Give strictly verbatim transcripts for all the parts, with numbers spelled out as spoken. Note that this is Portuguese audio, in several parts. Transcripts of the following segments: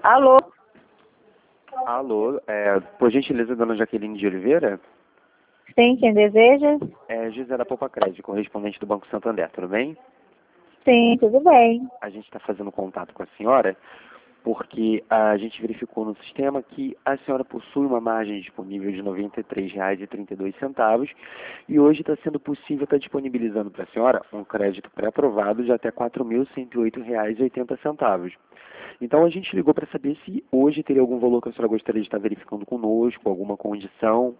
Alô? Alô, é, por gentileza, dona Jaqueline de Oliveira? Sim, quem deseja? É José da Poupa Crédito, correspondente do Banco Santander, tudo bem? Sim, tudo bem. A gente está fazendo contato com a senhora porque a gente verificou no sistema que a senhora possui uma margem disponível de noventa e três reais e trinta e dois centavos e hoje está sendo possível estar disponibilizando para a senhora um crédito pré-aprovado de até quatro mil cento e oito reais e oitenta centavos. Então a gente ligou para saber se hoje teria algum valor que a senhora gostaria de estar verificando conosco, alguma condição.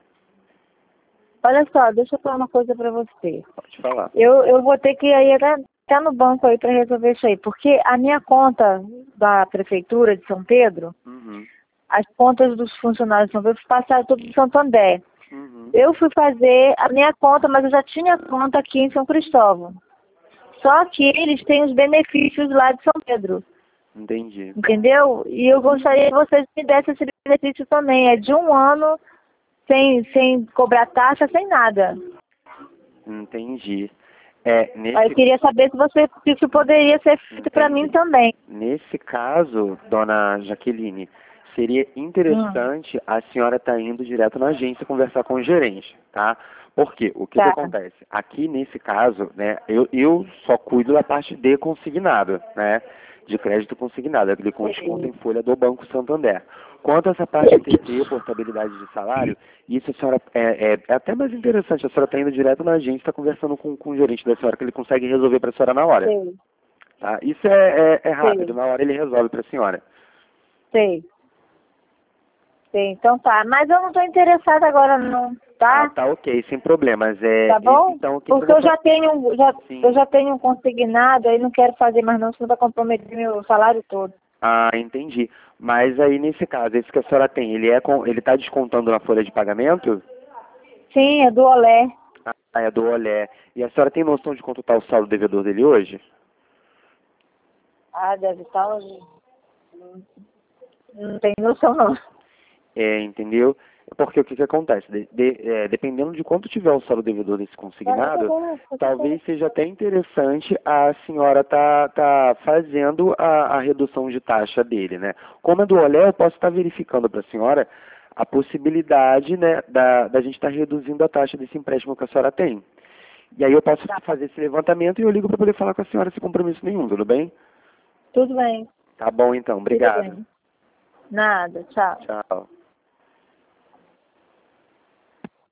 Olha só, deixa eu falar uma coisa pra você. Pode falar. Eu, eu vou ter que ir até, até no banco aí pra resolver isso aí, porque a minha conta da Prefeitura de São Pedro, Uhum. as contas dos funcionários de São Pedro passaram tudo em Santander. Uhum. Eu fui fazer a minha conta, mas eu já tinha conta aqui em São Cristóvão. Só que eles têm os benefícios lá de São Pedro, Entendi. entendeu? E eu gostaria que vocês me dessem esse benefício também. É de um ano sem, sem cobrar taxa, sem nada. Entendi. É, Aí eu nesse, queria saber se você se isso poderia ser feito para mim entendi. também. Nesse caso, dona Jaqueline, seria Hum, interessante a senhora estar indo direto na agência conversar com o gerente, tá? Por quê? O que que tá, acontece? Aqui nesse caso, né, eu, eu só cuido da parte de consignado, né? De crédito consignado, aquele com desconto em folha do Banco Santander. Quanto a essa parte de T C, portabilidade de salário, isso a senhora é, é, é até mais interessante, a senhora está indo direto na agência, está conversando com, com o gerente da senhora, que ele consegue resolver para a senhora na hora. sei, Tá? Isso é, é, é rápido, sei, na hora ele resolve para a senhora. sei, sei. Então tá, mas eu não estou interessada agora não, Ah, tá? tá ok, sem problemas. É, Tá e- bom? então, o que que eu Porque vou eu já fazer? tenho, um- já, Sim. eu já tenho um consignado, aí não quero fazer mais não, senão vai comprometer meu salário todo. Ah, entendi. Mas aí, nesse caso, esse que a senhora tem, ele é com, ele está descontando na folha de pagamento? Sim, é do Olé. Ah, é do Olé. E a senhora tem noção de quanto está o saldo devedor dele hoje? Ah, deve estar. Não tenho noção não. É, entendeu? Porque o que que acontece? De- de- é, dependendo de quanto tiver o saldo devedor desse consignado, talvez seja até interessante a senhora tá, tá fazendo a, a redução de taxa dele, né? Como é do Olé, eu posso estar verificando para a senhora a possibilidade, né, da, da gente estar reduzindo a taxa desse empréstimo que a senhora tem. E aí eu posso Tá, fazer esse levantamento e eu ligo para poder falar com a senhora sem compromisso nenhum, tudo bem? tudo bem, Tá bom então, tudo obrigado. bem. Nada, tchau. Tchau.